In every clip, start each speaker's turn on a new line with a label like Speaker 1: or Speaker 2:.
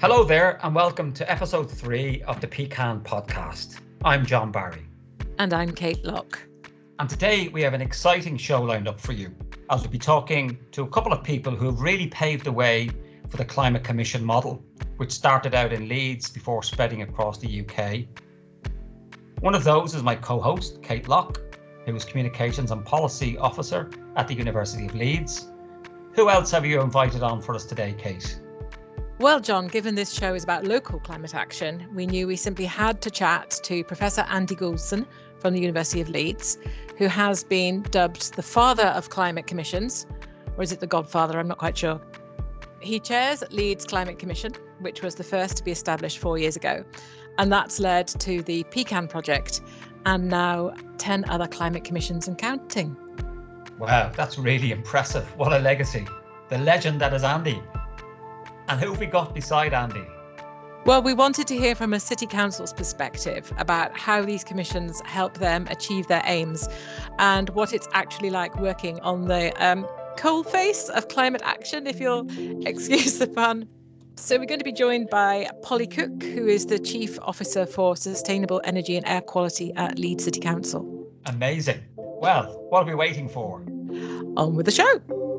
Speaker 1: Hello there and welcome to episode 3 of the Pecan podcast. I'm John Barry.
Speaker 2: And I'm Kate Locke.
Speaker 1: And today we have an exciting show lined up for you. I'll be talking to a couple of people who have really paved the way for the Climate Commission model, which started out in Leeds before spreading across the UK. One of those is my co-host, Kate Locke, who is Communications and Policy Officer at the University of Leeds. Who else have you invited on for us today, Kate?
Speaker 2: Well, John, given this show is about local climate action, we knew we simply had to chat to Professor Andy Goulson from the University of Leeds, who has been dubbed the father of climate commissions, or is it the godfather? I'm not quite sure. He chairs Leeds Climate Commission, which was the first to be established 4 years ago, and that's led to the Pecan project and now 10 other climate commissions and counting.
Speaker 1: Wow, that's really impressive. What a legacy. The legend that is Andy. And who have we got beside Andy?
Speaker 2: Well, we wanted to hear from a city council's perspective about how these commissions help them achieve their aims and what it's actually like working on the coalface of climate action, if you'll excuse the pun. So we're going to be joined by Polly Cook, who is the Chief Officer for Sustainable Energy and Air Quality at Leeds City Council.
Speaker 1: Amazing. Well, what are we waiting for?
Speaker 2: On with the show.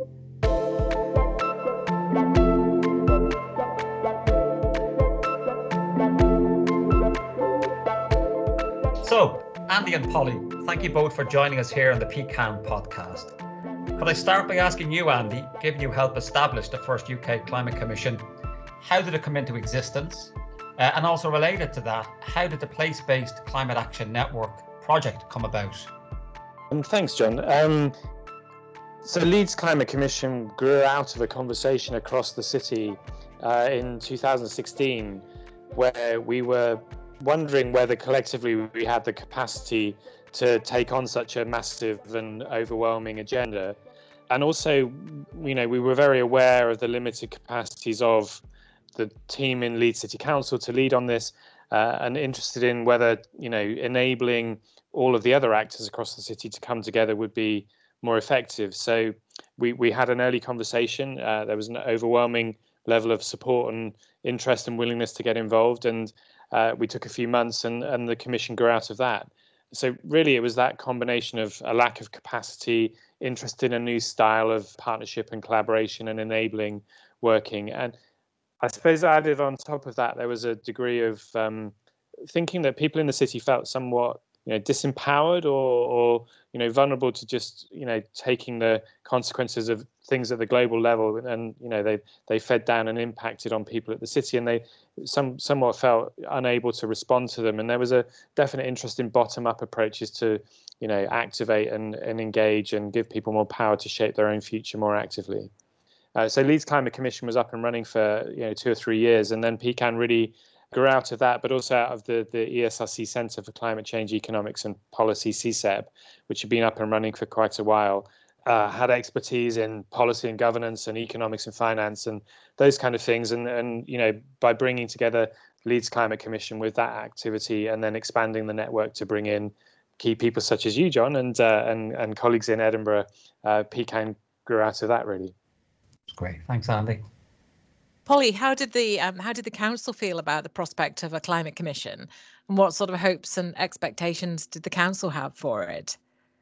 Speaker 1: So, Andy and Polly, thank you both for joining us here on the Pecan podcast. Could I start by asking you, Andy, given you helped establish the first UK Climate Commission, how did it come into existence? And also related to that, how did the Place-Based Climate Action Network project come about?
Speaker 3: Thanks, John. So Leeds Climate Commission grew out of a conversation across the city in 2016, where we were wondering whether collectively we had the capacity to take on such a massive and overwhelming agenda. And also, we were very aware of the limited capacities of the team in Leeds City Council to lead on this, and interested in whether, enabling all of the other actors across the city to come together would be more effective. So we had an early conversation. There was an overwhelming level of support and interest and willingness to get involved. And we took a few months and the commission grew out of that. So really, it was that combination of a lack of capacity, interest in a new style of partnership and collaboration and enabling working. And I suppose added on top of that, there was a degree of thinking that people in the city felt somewhat disempowered or vulnerable to just taking the consequences of things at the global level, and they fed down and impacted on people at the city, and they somewhat felt unable to respond to them. And there was a definite interest in bottom-up approaches to activate and engage and give people more power to shape their own future more actively. So Leeds Climate Commission was up and running for 2 or 3 years, and then Pecan really grew out of that, but also out of the ESRC Centre for Climate Change Economics and Policy, CCEP, which had been up and running for quite a while, had expertise in policy and governance and economics and finance and those kind of things. And by bringing together Leeds Climate Commission with that activity and then expanding the network to bring in key people such as you, John, and colleagues in Edinburgh, Pecan grew out of that, really.
Speaker 1: Great. Thanks, Andy.
Speaker 2: Polly, how did the council feel about the prospect of a climate commission, and what sort of hopes and expectations did the council have for it?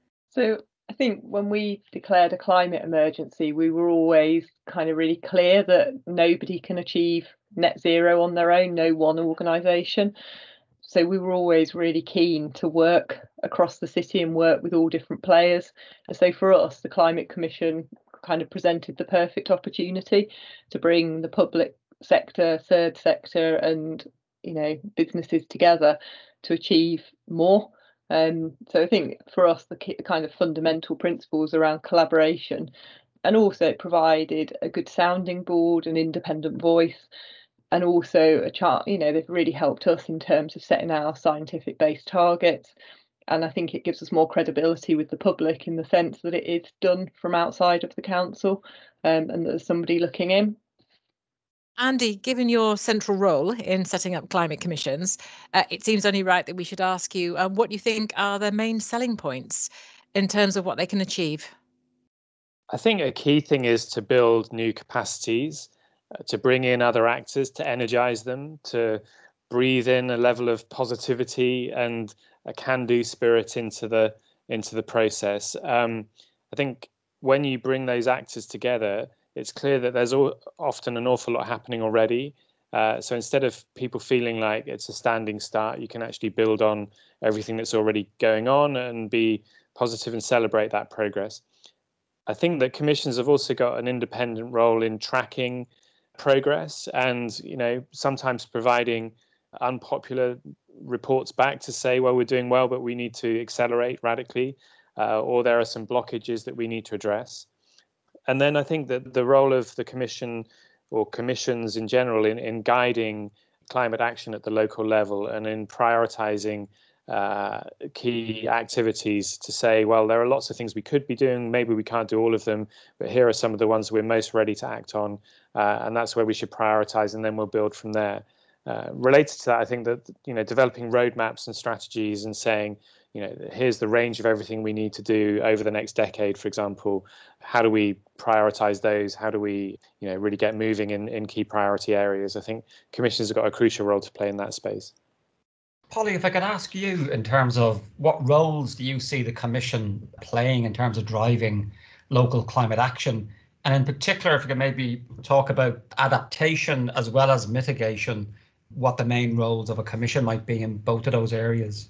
Speaker 4: So I think when we declared a climate emergency, we were always kind of really clear that nobody can achieve net zero on their own, no one organisation. So we were always really keen to work across the city and work with all different players. And so for us, the Climate Commission kind of presented the perfect opportunity to bring the public sector, third sector and businesses together to achieve more. So I think for us the kind of fundamental principles around collaboration, and also it provided a good sounding board, an independent voice, and also a chart. They've really helped us in terms of setting our scientific based targets. And I think it gives us more credibility with the public in the sense that it is done from outside of the council, and that there's somebody looking in.
Speaker 2: Andy, given your central role in setting up climate commissions, it seems only right that we should ask you what you think are the main selling points in terms of what they can achieve.
Speaker 3: I think a key thing is to build new capacities to bring in other actors, to energize them, to breathe in a level of positivity and a can-do spirit into the process. I think when you bring those actors together, it's clear that there's often an awful lot happening already. So instead of people feeling like it's a standing start, you can actually build on everything that's already going on and be positive and celebrate that progress. I think that commissions have also got an independent role in tracking progress and, sometimes providing unpopular reports back to say, well, we're doing well, but we need to accelerate radically, or there are some blockages that we need to address. And then I think that the role of the Commission or commissions in general in guiding climate action at the local level and in prioritizing key activities to say, well, there are lots of things we could be doing. Maybe we can't do all of them, but here are some of the ones we're most ready to act on. And that's where we should prioritize, and then we'll build from there. Related to that, I think that, developing roadmaps and strategies and saying, here's the range of everything we need to do over the next decade, for example. How do we prioritize those? How do we, really get moving in key priority areas? I think commissions have got a crucial role to play in that space.
Speaker 1: Polly, if I could ask you in terms of what roles do you see the Commission playing in terms of driving local climate action? And in particular, if you could maybe talk about adaptation as well as mitigation, what the main roles of a Commission might be in both of those areas.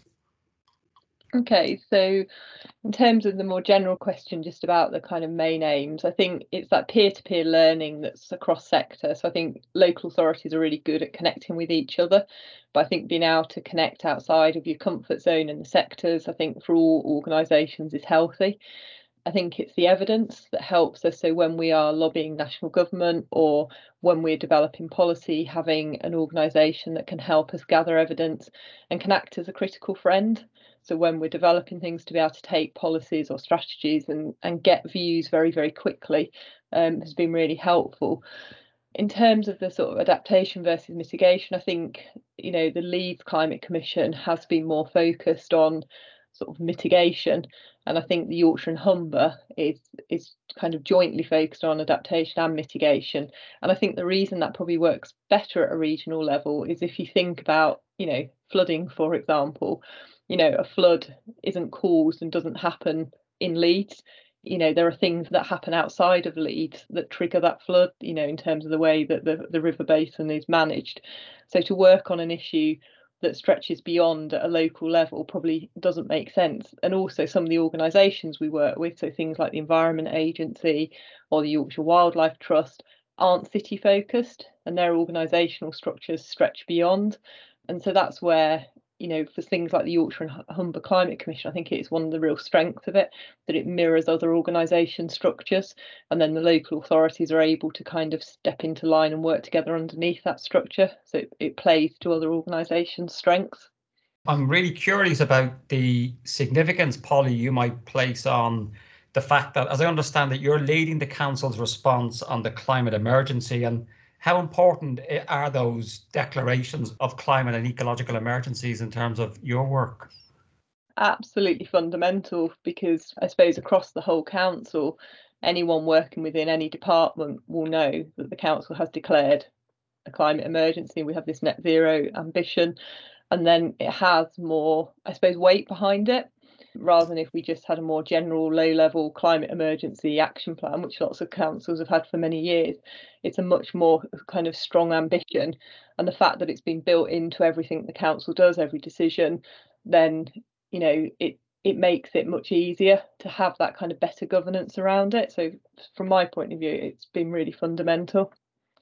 Speaker 4: Okay, so in terms of the more general question just about the kind of main aims, I think it's that peer-to-peer learning that's across sector. So I think local authorities are really good at connecting with each other, but I think being able to connect outside of your comfort zone in the sectors, I think for all organisations is healthy. I think it's the evidence that helps us. So when we are lobbying national government or when we're developing policy, having an organisation that can help us gather evidence and can act as a critical friend. So when we're developing things, to be able to take policies or strategies and get views very, very quickly has been really helpful. In terms of the sort of adaptation versus mitigation, I think, the Leeds Climate Commission has been more focused on sort of mitigation. And I think the Yorkshire and Humber is kind of jointly focused on adaptation and mitigation. And I think the reason that probably works better at a regional level is if you think about, flooding, for example. A flood isn't caused and doesn't happen in Leeds. There are things that happen outside of Leeds that trigger that flood, in terms of the way that the river basin is managed. So to work on an issue that stretches beyond at a local level probably doesn't make sense. And also some of the organisations we work with, so things like the Environment Agency or the Yorkshire Wildlife Trust, aren't city focused, and their organisational structures stretch beyond. And so that's where, for things like the Yorkshire and Humber Climate Commission, I think it's one of the real strengths of it, that it mirrors other organisation structures, and then the local authorities are able to kind of step into line and work together underneath that structure. So it plays to other organisations' strengths.
Speaker 1: I'm really curious about the significance, Polly, you might place on the fact that, as I understand it, you're leading the Council's response on the climate emergency. And how important are those declarations of climate and ecological emergencies in terms of your work?
Speaker 4: Absolutely fundamental, because I suppose across the whole council, anyone working within any department will know that the council has declared a climate emergency. We have this net zero ambition, and then it has more, I suppose, weight behind it, rather than if we just had a more general low-level climate emergency action plan, which lots of councils have had for many years. It's a much more kind of strong ambition, and the fact that it's been built into everything the council does, every decision, then it makes it much easier to have that kind of better governance around it. So from my point of view, it's been really fundamental.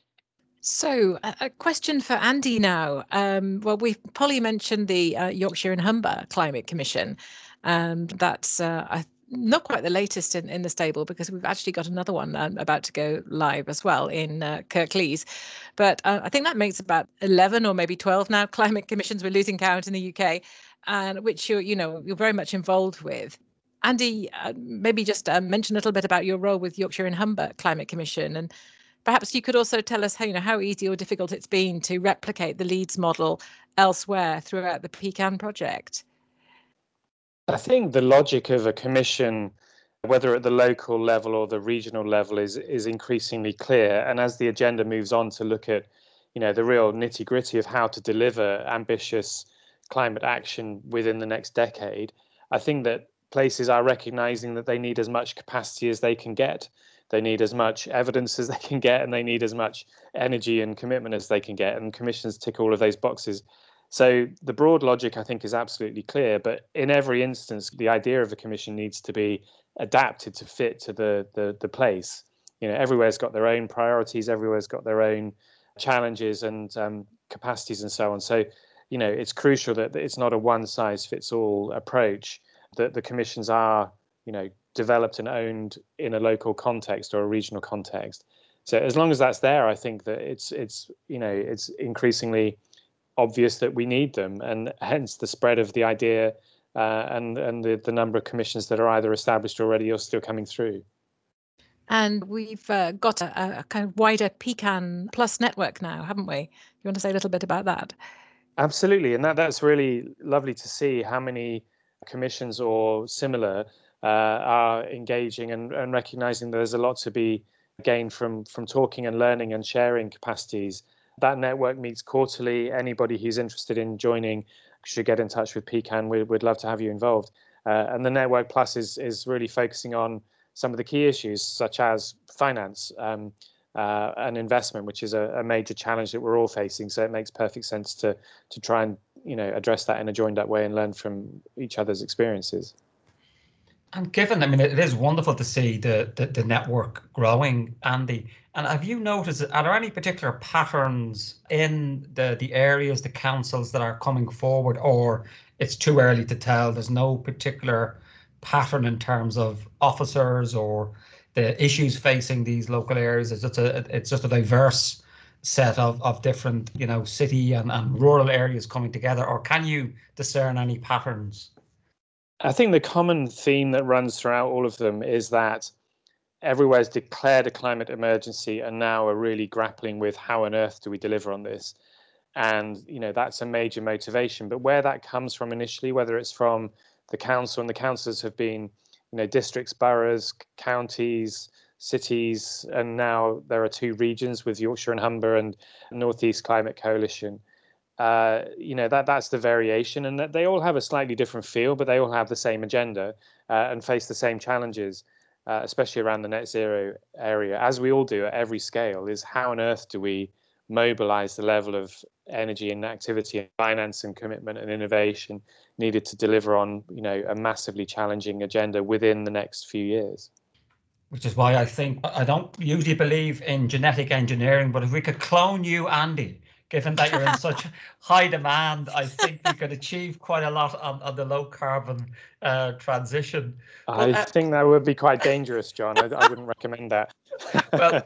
Speaker 2: So a question for Andy now. Polly mentioned the Yorkshire and Humber Climate Commission, and that's not quite the latest in the stable, because we've actually got another one about to go live as well in Kirklees. But I think that makes about 11 or maybe 12 now climate commissions. We're losing count in the UK, and which you're very much involved with. Andy, maybe just mention a little bit about your role with Yorkshire and Humber Climate Commission, and perhaps you could also tell us how easy or difficult it's been to replicate the Leeds model elsewhere throughout the Pecan project.
Speaker 3: I think the logic of a commission whether at the local level or the regional level, is increasingly clear. And as the agenda moves on to look at, the real nitty-gritty of how to deliver ambitious climate action within the next decade, I think that places are recognizing that they need as much capacity as they can get. They need as much evidence as they can get, and they need as much energy and commitment as they can get. And commissions tick all of those boxes. So the broad logic, I think, is absolutely clear. But in every instance, the idea of the commission needs to be adapted to fit to the place. Everywhere's got their own priorities. Everywhere's got their own challenges and capacities and so on. So, it's crucial that it's not a one-size-fits-all approach, that the commissions are, developed and owned in a local context or a regional context. So as long as that's there, I think that it's increasingly obvious that we need them, and hence the spread of the idea and the number of commissions that are either established already or still coming through.
Speaker 2: And we've got a kind of wider Pecan Plus network now, haven't we? You want to say a little bit about that?
Speaker 3: Absolutely, and that's really lovely to see how many commissions or similar are engaging and recognizing that there's a lot to be gained from talking and learning and sharing capacities. That network meets quarterly. Anybody who's interested in joining should get in touch with Pecan. We'd love to have you involved. And the Network Plus is really focusing on some of the key issues, such as finance and investment, which is a major challenge that we're all facing. So it makes perfect sense to try and address that in a joined up way and learn from each other's experiences.
Speaker 1: And given, it is wonderful to see the network growing, Andy. And have you noticed, are there any particular patterns in the areas, the councils that are coming forward, or it's too early to tell? There's no particular pattern in terms of officers or the issues facing these local areas. It's just a diverse set of different, city and rural areas coming together, or can you discern any patterns?
Speaker 3: I think the common theme that runs throughout all of them is that everywhere's declared a climate emergency and now are really grappling with how on earth do we deliver on this? And, that's a major motivation. But where that comes from initially, whether it's from the council, and the councils have been, districts, boroughs, counties, cities, and now there are 2 regions with Yorkshire and Humber and North East Climate Coalition. That's the variation, and that they all have a slightly different feel, but they all have the same agenda and face the same challenges, especially around the net zero area, as we all do at every scale. Is how on earth do we mobilize the level of energy and activity and finance and commitment and innovation needed to deliver on a massively challenging agenda within the next few years?
Speaker 1: Which is why I think I don't usually believe in genetic engineering, but if we could clone you, Andy, given that you're in such high demand, I think we could achieve quite a lot on the low carbon transition.
Speaker 3: I think that would be quite dangerous, John. I wouldn't recommend that.
Speaker 1: Well,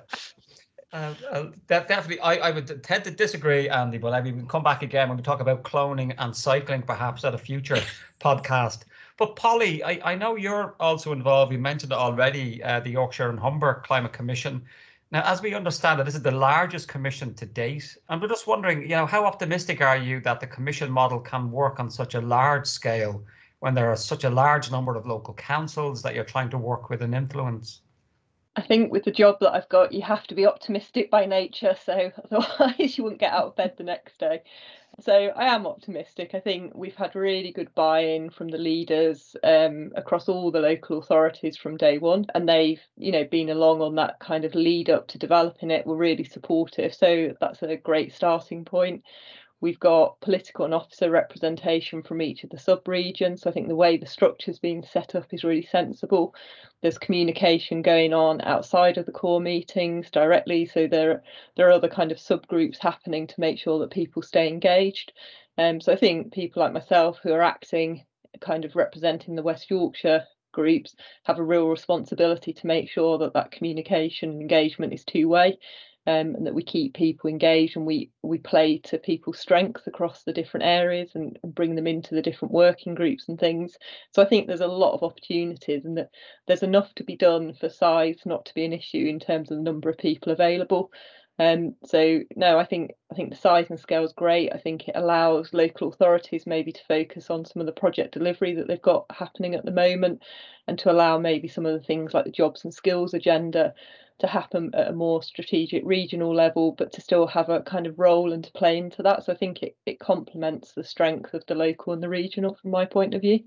Speaker 1: definitely, I would tend to disagree, Andy, but we can come back again when we talk about cloning and cycling, perhaps at a future podcast. But Polly, I know you're also involved. You mentioned it already, the Yorkshire and Humber Climate Commission. Now, as we understand it, this is the largest commission to date. And we're just wondering, how optimistic are you that the commission model can work on such a large scale when there are such a large number of local councils that you're trying to work with and influence?
Speaker 4: I think with the job that I've got, you have to be optimistic by nature. So otherwise you wouldn't get out of bed the next day. So I am optimistic. I think we've had really good buy-in from the leaders across all the local authorities from day one, and they've been along on that kind of lead up to developing it. We're really supportive, so that's a great starting point. We've got political and officer representation from each of the sub-regions. So I think the way the structure's been set up is really sensible. There's communication going on outside of the core meetings directly. So there are other kind of subgroups happening to make sure that people stay engaged. So I think people like myself who are acting kind of representing the West Yorkshire groups have a real responsibility to make sure that communication and engagement is two-way. And that we keep people engaged and we play to people's strengths across the different areas and bring them into the different working groups and things. So I think there's a lot of opportunities and that there's enough to be done for size not to be an issue in terms of the number of people available. So no, I think the size and scale is great. I think it allows local authorities maybe to focus on some of the project delivery that they've got happening at the moment, and to allow maybe some of the things like the jobs and skills agenda to happen at a more strategic regional level, but to still have a kind of role and to play into that. So I think it complements the strength of the local and the regional from my point of view.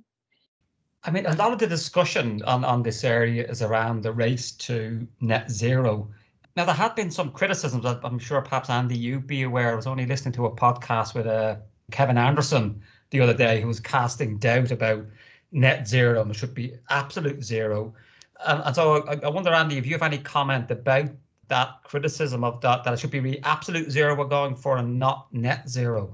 Speaker 1: I mean, a lot of the discussion on this area is around the race to net zero. Now, there have been some criticisms that I'm sure perhaps, Andy, you'd be aware. I was only listening to a podcast with Kevin Anderson the other day, who was casting doubt about net zero and it should be absolute zero. And so I wonder, Andy, if you have any comment about that criticism of that it should be really absolute zero we're going for and not net zero.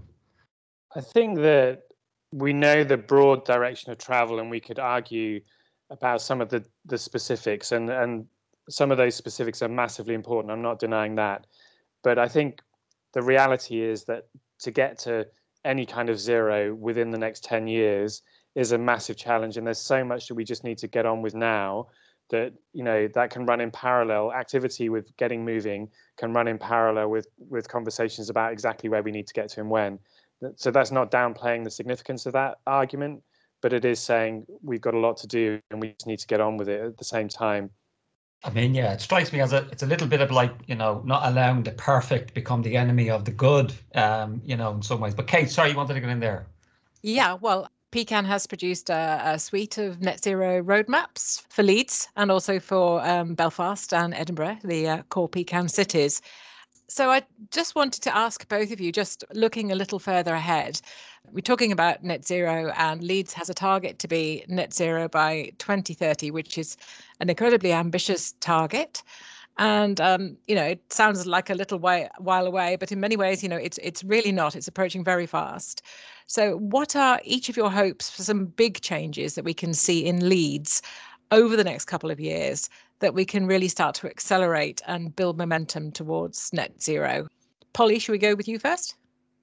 Speaker 3: I think that we know the broad direction of travel, and we could argue about some of the specifics, and some of those specifics are massively important. I'm not denying that. But I think the reality is that to get to any kind of zero within the next 10 years is a massive challenge. And there's so much that we just need to get on with now that, that can run in parallel. Activity with getting moving can run in parallel with conversations about exactly where we need to get to and when. So that's not downplaying the significance of that argument, but it is saying we've got a lot to do and we just need to get on with it at the same time.
Speaker 1: I mean, yeah, it strikes me as it's a little bit of like, not allowing the perfect become the enemy of the good, in some ways. But Kate, sorry, you wanted to get in there.
Speaker 2: Yeah, well, PCAN has produced a suite of net zero roadmaps for Leeds and also for Belfast and Edinburgh, the core PCAN cities. So I just wanted to ask both of you, just looking a little further ahead, we're talking about net zero, and Leeds has a target to be net zero by 2030, which is an incredibly ambitious target. And, it sounds like a little while away, but in many ways, it's really not. It's approaching very fast. So what are each of your hopes for some big changes that we can see in Leeds over the next couple of years that we can really start to accelerate and build momentum towards net zero? Polly, should we go with you first?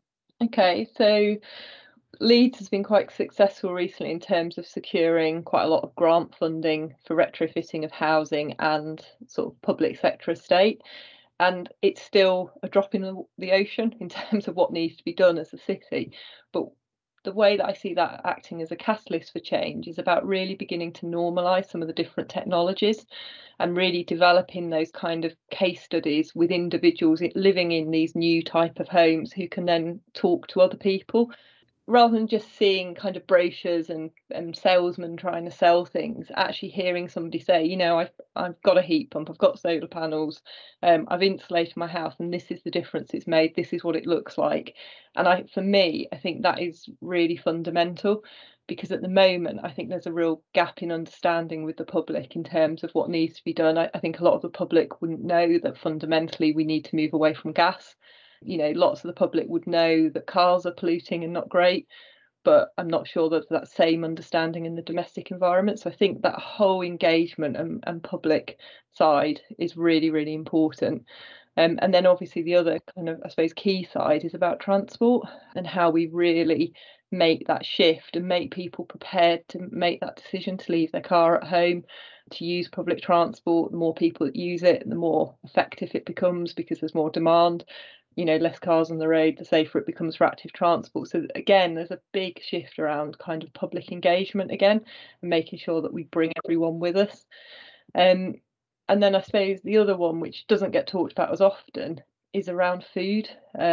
Speaker 4: Okay, so Leeds has been quite successful recently in terms of securing quite a lot of grant funding for retrofitting of housing and sort of public sector estate. And it's still a drop in the ocean in terms of what needs to be done as a city. But the way that I see that acting as a catalyst for change is about really beginning to normalise some of the different technologies and really developing those kind of case studies with individuals living in these new type of homes who can then talk to other people, rather than just seeing kind of brochures and salesmen trying to sell things. Actually hearing somebody say, I've got a heat pump, I've got solar panels, I've insulated my house, and this is the difference it's made, this is what it looks like. And for me, I think that is really fundamental, because at the moment I think there's a real gap in understanding with the public in terms of what needs to be done. I think a lot of the public wouldn't know that fundamentally we need to move away from gas. Lots of the public would know that cars are polluting and not great, but I'm not sure that that same understanding in the domestic environment. So I think that whole engagement and public side is really, really important. And then obviously the other kind of, I suppose, key side is about transport and how we really make that shift and make people prepared to make that decision to leave their car at home, to use public transport. The more people that use it, the more effective it becomes because there's more demand. Less cars on the road, the safer it becomes for active transport. So again, there's a big shift around kind of public engagement again, and making sure that we bring everyone with us. And then I suppose the other one, which doesn't get talked about as often, is around food.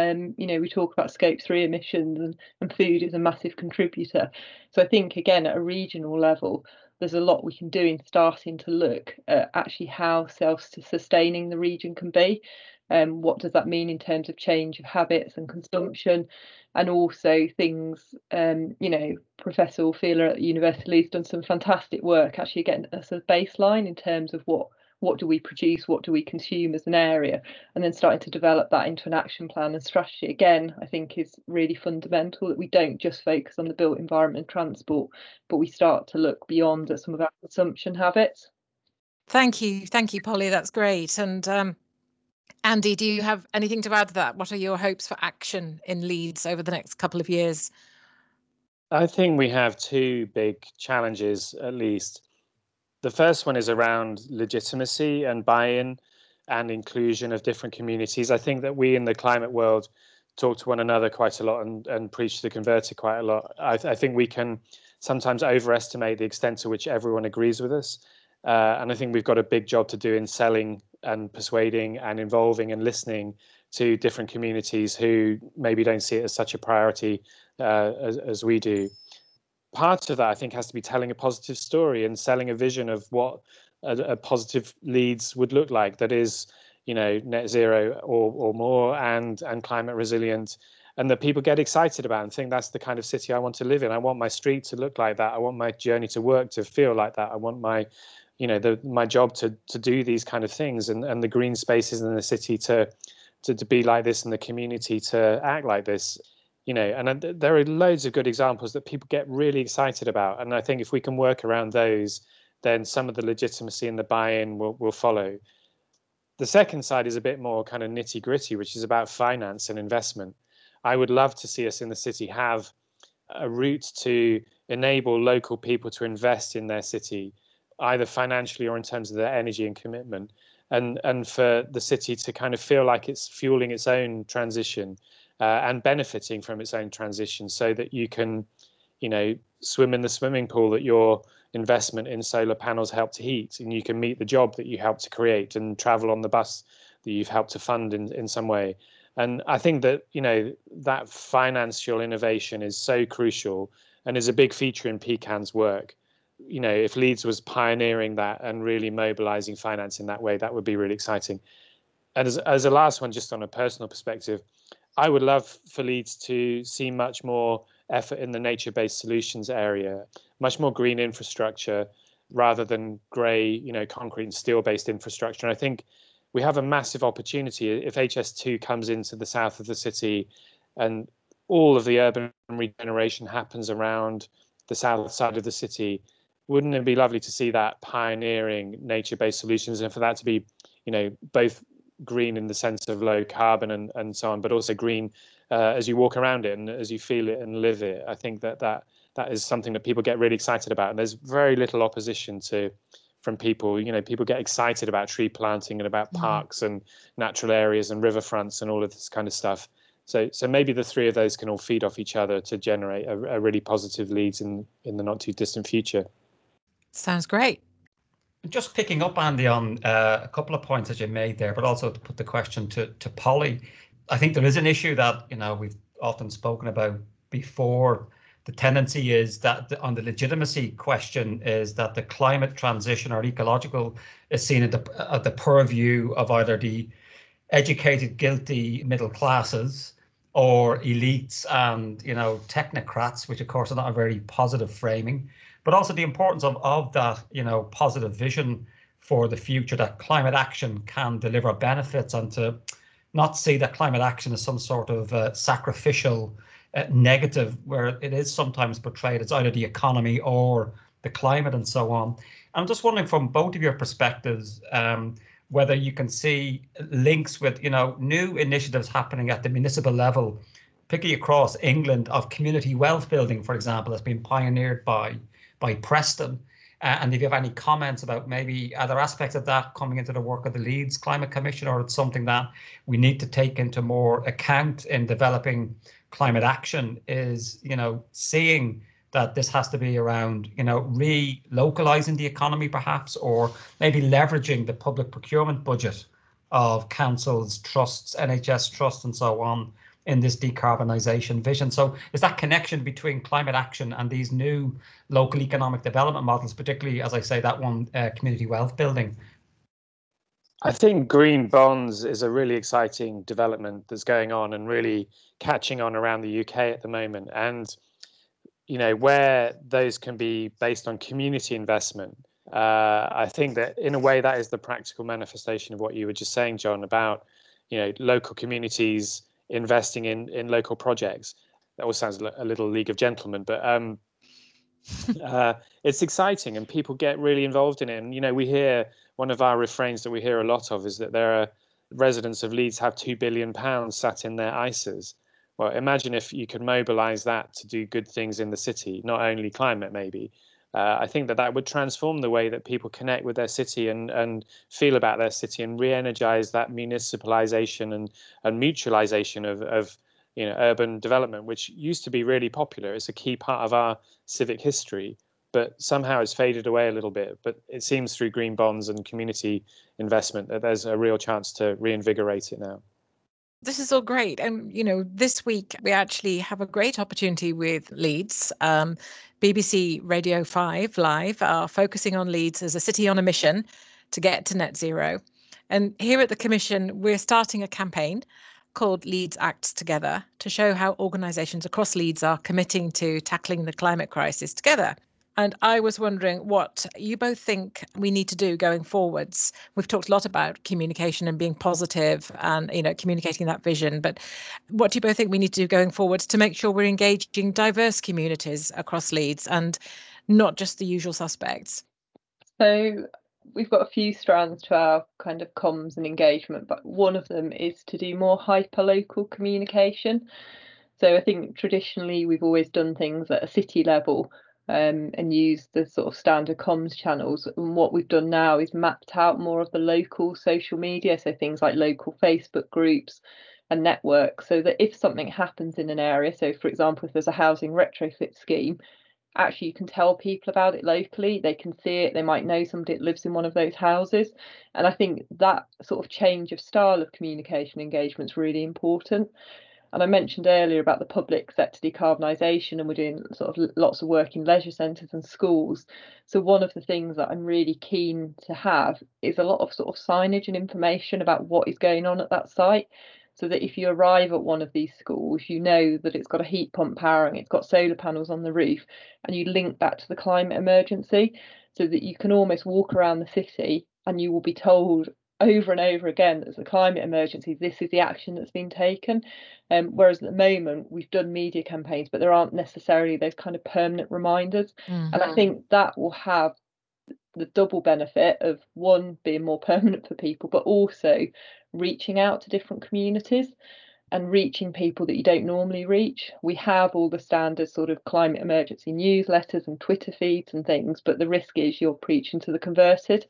Speaker 4: We talk about Scope 3 emissions, and food is a massive contributor. So I think, again, at a regional level, there's a lot we can do in starting to look at actually how self-sustaining the region can be. What does that mean in terms of change of habits and consumption? And also things, Professor Orfila at the University of Leeds done some fantastic work actually getting us a baseline in terms of what do we produce, what do we consume as an area, and then starting to develop that into an action plan and strategy. Again, I think is really fundamental that we don't just focus on the built environment and transport, but we start to look beyond at some of our consumption habits.
Speaker 2: Thank you, Polly. That's great. And Andy, do you have anything to add to that? What are your hopes for action in Leeds over the next couple of years?
Speaker 3: I think we have two big challenges, at least. The first one is around legitimacy and buy-in. and inclusion of different communities. I think that we in the climate world talk to one another quite a lot and preach to the converted quite a lot. I think we can sometimes overestimate the extent to which everyone agrees with us. And I think we've got a big job to do in selling and persuading and involving and listening to different communities who maybe don't see it as such a priority as we do. Part of that, I think, has to be telling a positive story and selling a vision of what a positive Leeds would look like. That is, net zero or more and climate resilient, and that people get excited about and think that's the kind of city I want to live in. I want my street to look like that. I want my journey to work to feel like that. I want my my job to do these kind of things, and the green spaces in the city to be like this, and the community to act like this. And there are loads of good examples that people get really excited about. And I think if we can work around those, then some of the legitimacy and the buy-in will follow. The second side is a bit more kind of nitty gritty, which is about finance and investment. I would love to see us in the city have a route to enable local people to invest in their city, either financially or in terms of their energy and commitment, and for the city to kind of feel like it's fueling its own transition and benefiting from its own transition, so that you can, swim in the swimming pool that your investment in solar panels helped to heat, and you can meet the job that you helped to create, and travel on the bus that you've helped to fund in some way. And I think that, that financial innovation is so crucial and is a big feature in PCAN's work. If Leeds was pioneering that and really mobilizing finance in that way, that would be really exciting. And as a last one, just on a personal perspective, I would love for Leeds to see much more effort in the nature-based solutions area, much more green infrastructure rather than grey, concrete and steel-based infrastructure. And I think we have a massive opportunity if HS2 comes into the south of the city and all of the urban regeneration happens around the south side of the city. Wouldn't it be lovely to see that pioneering nature-based solutions, and for that to be, both green in the sense of low carbon and so on, but also green as you walk around it and as you feel it and live it. I think that is something that people get really excited about, and there's very little opposition from people. People get excited about tree planting and about parks and natural areas and riverfronts and all of this kind of stuff. So maybe the three of those can all feed off each other to generate a really positive Leeds in the not too distant future. Sounds great.
Speaker 1: Just picking up, Andy, on a couple of points that you made there, but also to put the question to Polly. I think there is an issue that, we've often spoken about before. The tendency is that on the legitimacy question is that the climate transition or ecological is seen at the purview of either the educated, guilty middle classes or elites and, technocrats, which of course are not a very positive framing. But also the importance of that, positive vision for the future, that climate action can deliver benefits, and to not see that climate action as some sort of sacrificial negative, where it is sometimes portrayed as either the economy or the climate and so on. I'm just wondering from both of your perspectives, whether you can see links with, new initiatives happening at the municipal level, particularly across England, of community wealth building, for example, that's been pioneered by Preston. And if you have any comments about maybe other aspects of that coming into the work of the Leeds Climate Commission, or it's something that we need to take into more account in developing climate action, is, seeing that this has to be around, relocalizing the economy perhaps, or maybe leveraging the public procurement budget of councils, trusts, NHS trusts and so on in this decarbonisation vision. So is that connection between climate action and these new local economic development models, particularly, as I say, that one, community wealth building?
Speaker 3: I think green bonds is a really exciting development that's going on and really catching on around the UK at the moment. And, where those can be based on community investment, I think that in a way that is the practical manifestation of what you were just saying, John, about, local communities investing in local projects. That all sounds a little League of Gentlemen, but it's exciting and people get really involved in it. And, we hear one of our refrains that we hear a lot of is that there are residents of Leeds have £2 billion sat in their ISAs. Well, imagine if you could mobilise that to do good things in the city, not only climate maybe, I think that would transform the way that people connect with their city and feel about their city, and re-energize that municipalization and mutualization of urban development, which used to be really popular. It's a key part of our civic history, but somehow it's faded away a little bit. But it seems through green bonds and community investment that there's a real chance to reinvigorate it now.
Speaker 2: This is all great. And, this week we actually have a great opportunity with Leeds. BBC Radio 5 Live are focusing on Leeds as a city on a mission to get to net zero. And here at the Commission, we're starting a campaign called Leeds Acts Together to show how organisations across Leeds are committing to tackling the climate crisis together. And I was wondering what you both think we need to do going forwards. We've talked a lot about communication and being positive and, communicating that vision. But what do you both think we need to do going forwards to make sure we're engaging diverse communities across Leeds and not just the usual suspects?
Speaker 4: So we've got a few strands to our kind of comms and engagement, but one of them is to do more hyper-local communication. So I think traditionally we've always done things at a city level, and use the sort of standard comms channels. And what we've done now is mapped out more of the local social media, so things like local Facebook groups and networks, so that if something happens in an area, so for example, if there's a housing retrofit scheme, actually you can tell people about it locally. They can see it, they might know somebody that lives in one of those houses. And I think that sort of change of style of communication engagement is really important. And I mentioned earlier about the public sector decarbonisation, and we're doing sort of lots of work in leisure centres and schools. So one of the things that I'm really keen to have is a lot of sort of signage and information about what is going on at that site, so that if you arrive at one of these schools, you know that it's got a heat pump powering, it's got solar panels on the roof, and you link that to the climate emergency, so that you can almost walk around the city and you will be told over and over again that there's a climate emergency, this is the action that's been taken. Whereas at the moment we've done media campaigns, but there aren't necessarily those kind of permanent reminders. Mm-hmm. And I think that will have the double benefit of, one, being more permanent for people, but also reaching out to different communities and reaching people that you don't normally reach. We have all the standard sort of climate emergency newsletters and Twitter feeds and things, but the risk is you're preaching to the converted.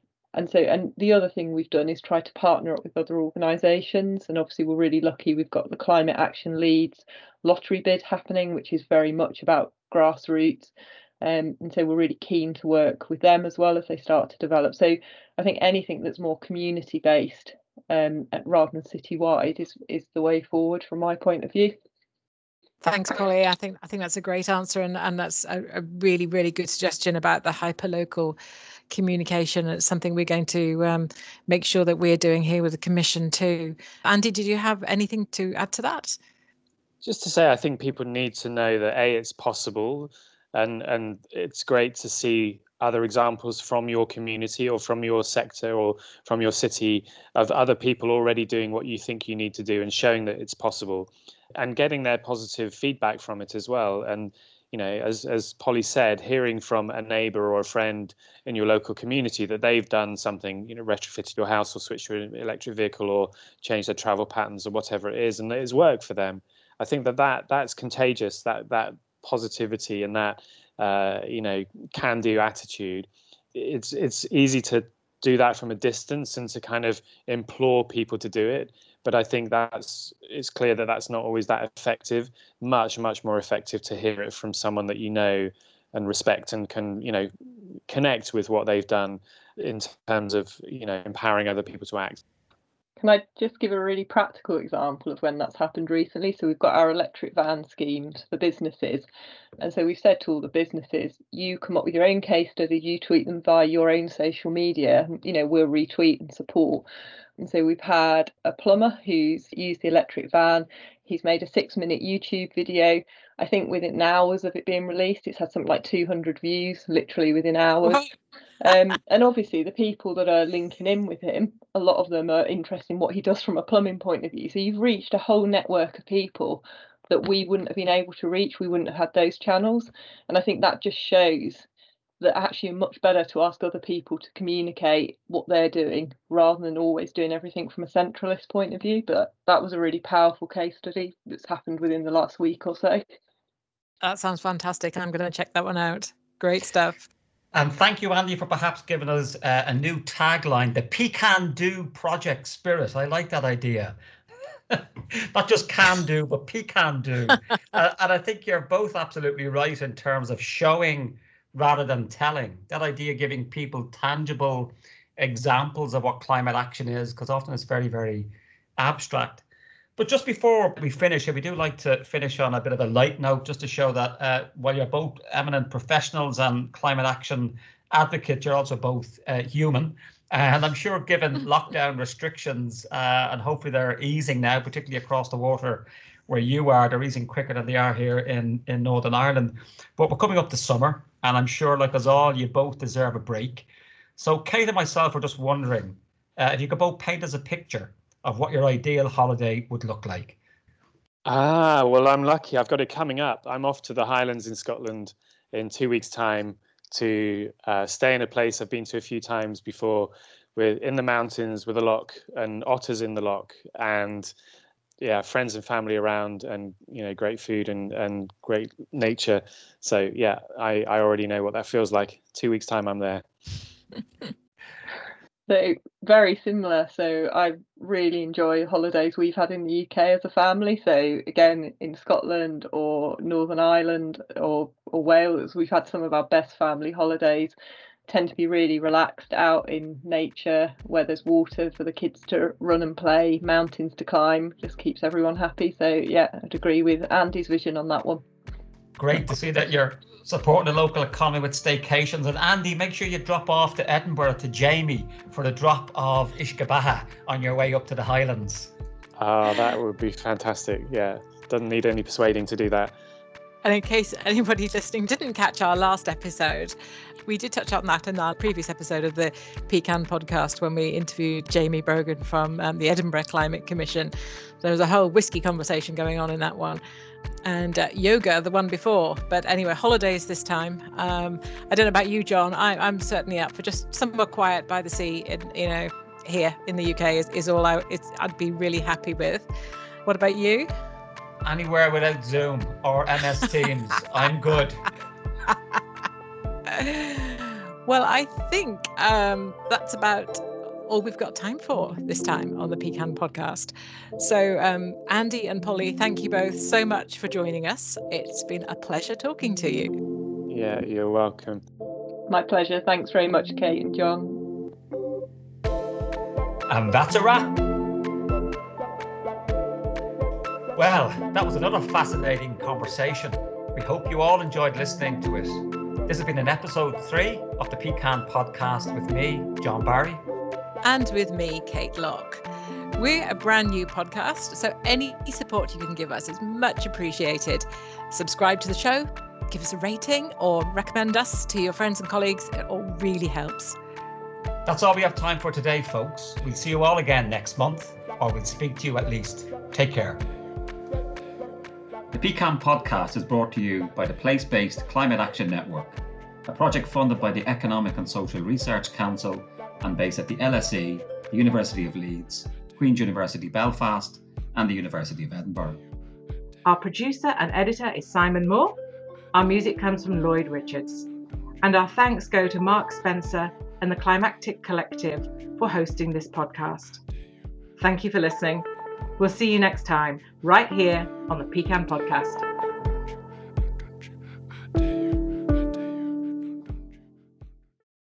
Speaker 4: And the other thing we've done is try to partner up with other organisations. And obviously we're really lucky we've got the Climate Action Leeds lottery bid happening, which is very much about grassroots. And so we're really keen to work with them as well as they start to develop. So I think anything that's more community based rather than citywide is the way forward from my point of view.
Speaker 2: Thanks, Polly. I think that's a great answer, and that's a really, really good suggestion about the hyperlocal communication. It's something we're going to make sure that we're doing here with the Commission too. Andy, did you have anything to add to that?
Speaker 3: Just to say, I think people need to know that it's possible, and it's great to see other examples from your community or from your sector or from your city of other people already doing what you think you need to do and showing that it's possible and getting their positive feedback from it as well. And, as Polly said, hearing from a neighbour or a friend in your local community that they've done something, retrofitted your house or switched to an electric vehicle or changed their travel patterns or whatever it is, and it has worked for them. I think that's contagious, that positivity and that can-do attitude. It's easy to do that from a distance and to kind of implore people to do it, but I think it's clear that that's not always that effective. Much more effective to hear it from someone that you know and respect and can connect with what they've done in terms of empowering other people to act.
Speaker 4: Can I just give a really practical example of when that's happened recently? So we've got our electric van schemes for businesses. And so we've said to all the businesses, you come up with your own case study, you tweet them via your own social media, we'll retweet and support. And so we've had a plumber who's used the electric van. He's made a 6-minute YouTube video. I think within hours of it being released, it's had something like 200 views, literally within hours. And obviously the people that are linking in with him, a lot of them are interested in what he does from a plumbing point of view. So you've reached a whole network of people that we wouldn't have been able to reach. We wouldn't have had those channels. And I think that just shows that actually much better to ask other people to communicate what they're doing rather than always doing everything from a centralist point of view. But that was a really powerful case study that's happened within the last week or so.
Speaker 2: That sounds fantastic. I'm going to check that one out. Great stuff.
Speaker 1: And thank you, Andy, for perhaps giving us a new tagline, the Pecan Do Project Spirit. I like that idea. Not just can do, but pecan do. And I think you're both absolutely right in terms of showing rather than telling. That idea of giving people tangible examples of what climate action is, because often it's very, very abstract. But just before we finish, we do like to finish on a bit of a light note, just to show that while you're both eminent professionals and climate action advocates, you're also both human. And I'm sure given lockdown restrictions, and hopefully they're easing now, particularly across the water where you are, they're easing quicker than they are here in Northern Ireland. But we're coming up to summer, and I'm sure, like us all, you both deserve a break. So Kate and myself are just wondering if you could both paint us a picture of what your ideal holiday would look like.
Speaker 3: Well, I'm lucky. I've got it coming up. I'm off to the Highlands in Scotland in 2 weeks' time to stay in a place I've been to a few times before. We're in the mountains with a loch and otters in the loch, and yeah, friends and family around, and great food and great nature. So yeah, I already know what that feels like. 2 weeks' time, I'm there.
Speaker 4: So very similar. So I really enjoy holidays we've had in the UK as a family. So again, in Scotland or Northern Ireland or Wales, we've had some of our best family holidays. Tend to be really relaxed out in nature where there's water for the kids to run and play, mountains to climb, just keeps everyone happy. So yeah, I'd agree with Andy's vision on that one.
Speaker 1: Great to see that you're supporting the local economy with staycations. And Andy, make sure you drop off to Edinburgh to Jamie for the drop of Ishkabaha on your way up to the Highlands.
Speaker 3: That would be fantastic. Yeah, doesn't need any persuading to do that.
Speaker 2: And in case anybody listening didn't catch our last episode, we did touch on that in our previous episode of the Pecan podcast when we interviewed Jamie Brogan from the Edinburgh Climate Commission. There was a whole whiskey conversation going on in that one. And yoga, the one before. But anyway, holidays this time. I don't know about you, John. I'm certainly up for just somewhere quiet by the sea. Here in the UK is all I'd be really happy with. What about you?
Speaker 1: Anywhere without Zoom or MS Teams. I'm good.
Speaker 2: Well, I think that's about all we've got time for this time on the Pecan podcast. So Andy and Polly, thank you both so much for joining us. It's been a pleasure talking to you.
Speaker 3: Yeah, you're welcome.
Speaker 4: My pleasure. Thanks very much, Kate and John.
Speaker 1: And that's a wrap. Well, that was another fascinating conversation. We hope you all enjoyed listening to it. This has been an episode 3 of the Pecan podcast with me, John Barry.
Speaker 2: And with me, Kate Locke. We're a brand new podcast, so any support you can give us is much appreciated. Subscribe to the show, give us a rating, or recommend us to your friends and colleagues. It all really helps.
Speaker 1: That's all we have time for today, folks. We'll see you all again next month, or we'll speak to you at least. Take care. The Pecan podcast is brought to you by the Place-Based Climate Action Network, a project funded by the Economic and Social Research Council and based at the LSE, the University of Leeds, Queen's University Belfast and the University of Edinburgh.
Speaker 5: Our producer and editor is Simon Moore. Our music comes from Lloyd Richards. And our thanks go to Mark Spencer and the Climactic Collective for hosting this podcast. Thank you for listening. We'll see you next time, right here on the Pecan Podcast.